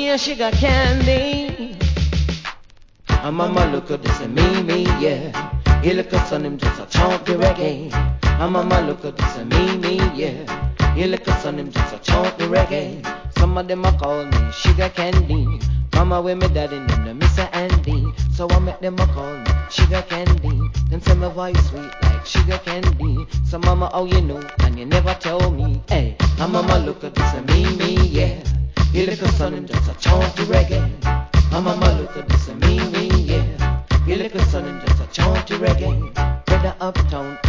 me a sugar candy. And mama look at this and me, yeah. He look at son him just a chant the reggae. And mama look at this and me, yeah. He look at son him just a chant the reggae. Some of them a call me sugar candy. Mama with me daddy name them Mr. Andy. So I make them a call me sugar candy. Them say my voice sweet like sugar candy. So mama, oh you know, and you never tell me. Hey, and mama look at this and me, yeah. You look at son and just a chant the reggae. And mama look at this and me, yeah. You look at son and just a chant the reggae. Whether uptown